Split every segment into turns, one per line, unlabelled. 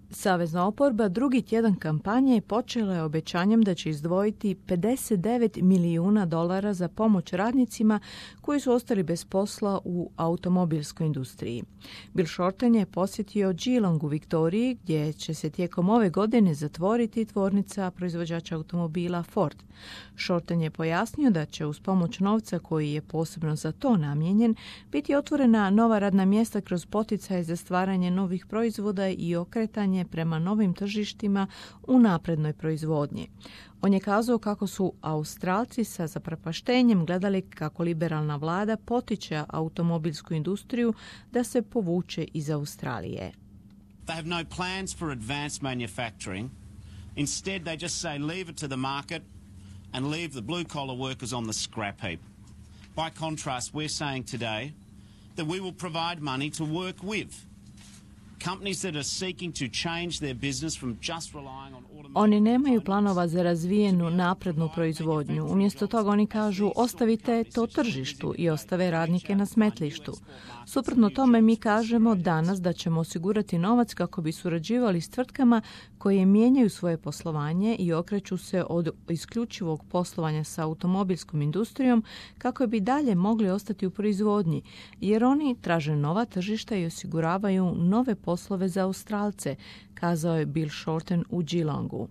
Savezna oporba drugi tjedan kampanje počela je obećanjem da će izdvojiti $59 milijuna za pomoć radnicima koji su ostali bez posla u automobilskoj industriji. Bill Shorten je posjetio Geelong u Viktoriji, gdje će se tijekom ove godine zatvoriti tvornica proizvođača automobila Ford. Shorten je pojasnio da će uz pomoć novca koji je posebno za to namijenjen biti otvorena nova radna mjesta kroz poticaje za stvaranje novih proizvoda i okretanje prema novim tržištima u naprednoj proizvodnji. On je kazao kako su Australci sa zaprepaštenjem gledali kako liberalna vlada potiče automobilsku industriju da se povuče iz Australije.
They have no plans for advanced manufacturing. Instead, they just say leave it to the market and leave the blue-collar workers on the scrap heap. By contrast, we're saying today that we will provide money to work with companies that are seeking to change their business from just relying on automated.
Oni nemaju planova za razvijenu naprednu proizvodnju. Umjesto toga oni kažu ostavite to tržištu i ostave radnike na smetlištu. Suprotno tome mi kažemo danas da ćemo osigurati novac kako bi surađivali s tvrtkama koje mijenjaju svoje poslovanje i okreću se od isključivog poslovanja sa automobilskom industrijom kako bi dalje mogli ostati u proizvodnji, jer oni traže nova tržišta i osiguravaju nove poslove za Australce, kazao je Bill Shorten u Geelongu.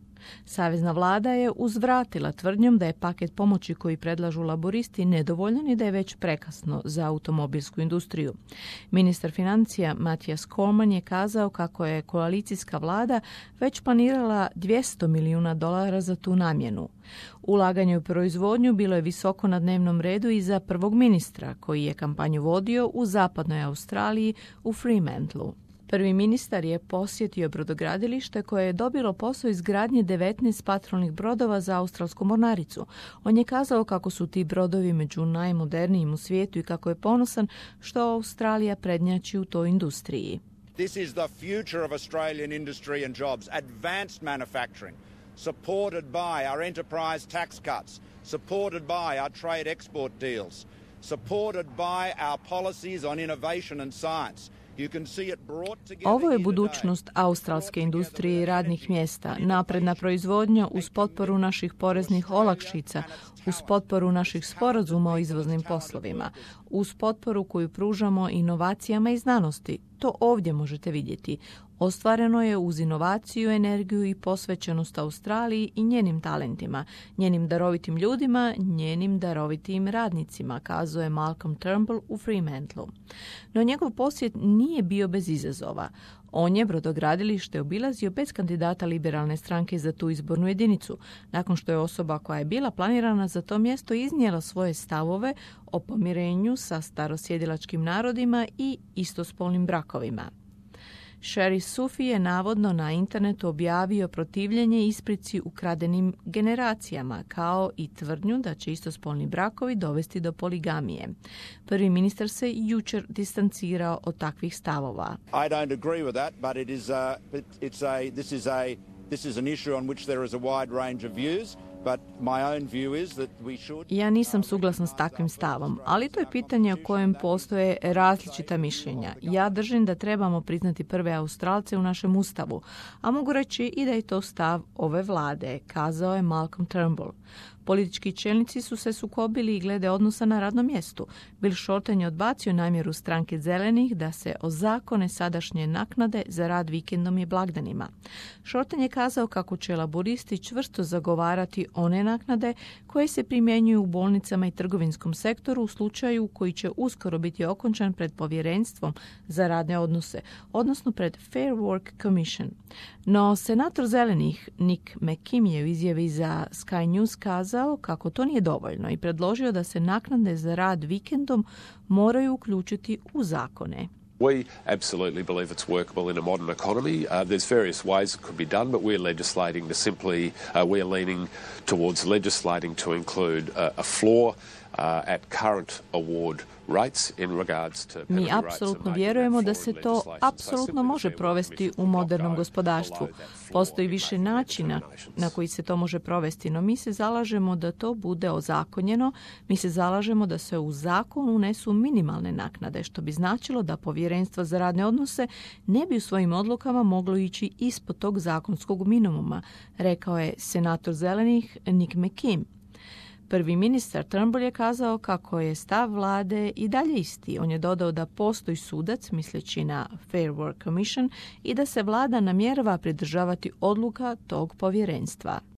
Savezna vlada je uzvratila tvrdnjom da je paket pomoći koji predlažu laboristi nedovoljan i da je već prekasno za automobilsku industriju. Ministar financija Matthias Cormann je kazao kako je koalicijska vlada već planirala $200 milijuna za tu namjenu. Ulaganje u proizvodnju bilo je visoko na dnevnom redu i za prvog ministra, koji je kampanju vodio u zapadnoj Australiji u Fremantlu. Prvi ministar je posjetio brodogradilište koje je dobilo posao izgradnje 19 patrolnih brodova za australsku mornaricu. On je kazao kako su ti brodovi među najmodernijim u svijetu i kako je ponosan što Australija prednjači u toj industriji.
This is the future of Australian industry and jobs, advanced manufacturing, supported by our enterprise tax cuts, supported by our trade export deals, supported by our policies on innovation and science.
Ovo je budućnost australske industrije i radnih mjesta, napredna proizvodnja uz potporu naših poreznih olakšica, uz potporu naših sporazuma o izvoznim poslovima, uz potporu koju pružamo inovacijama i znanosti. To ovdje možete vidjeti. Ostvareno je uz inovaciju, energiju i posvećenost Australiji i njenim talentima, njenim darovitim ljudima, njenim darovitim radnicima, kazao je Malcolm Turnbull u Fremantlu. No njegov posjet nije bio bez izazova. On je brodogradilište obilazio bez kandidata liberalne stranke za tu izbornu jedinicu, nakon što je osoba koja je bila planirana za to mjesto iznijela svoje stavove o pomirenju sa starosjedilačkim narodima i istospolnim brakovima. Sherry Sufi je navodno na internetu objavio protivljenje isprici ukradenim generacijama, kao i tvrdnju da će istospolni brakovi dovesti do poligamije. Prvi ministar se jučer distancirao od takvih stavova.
I don't agree with that, but this is an issue on which there is a wide range of views.
Ja nisam suglasan s takvim stavom, ali to je pitanje o kojem postoje različita mišljenja. Ja držim da trebamo priznati prve Australce u našem ustavu, a mogu reći i da je to stav ove vlade, kazao je Malcolm Turnbull. Politički čelnici su se sukobili i glede odnosa na radnom mjestu. Bill Shorten je odbacio namjeru stranke zelenih da se ozakone sadašnje naknade za rad vikendom i blagdanima. Shorten je kazao kako će laboristi čvrsto zagovarati one naknade koje se primjenjuju u bolnicama i trgovinskom sektoru u slučaju koji će uskoro biti okončan pred povjerenstvom za radne odnose, odnosno pred Fair Work Commission. No, senator zelenih Nick McKim je u izjavi za Sky News kazao kako to nije dovoljno i predložio da se naknade za rad vikendom moraju uključiti u zakone.
We absolutely believe it's workable in a modern economy. There's various ways it could be done, but we're legislating to simply, we're leaning towards legislating to include a floor at current award rates in regards to
Mi apsolutno vjerujemo da se to apsolutno može provesti u modernom gospodarstvu. Postoji više načina na koji se to može provesti, no mi se zalažemo da to bude ozakonjeno, mi se zalažemo da se u zakon unesu minimalne naknade, što bi značilo da povjerenstva za radne odnose ne bi u svojim odlukama moglo ići ispod tog zakonskog minimuma, rekao je senator Zelenih Nick McKim. Prvi ministar Turnbull je kazao kako je stav vlade i dalje isti. On je dodao da postoji sudac, misleći na Fair Work Commission, i da se vlada namjerava pridržavati odluka tog povjerenstva.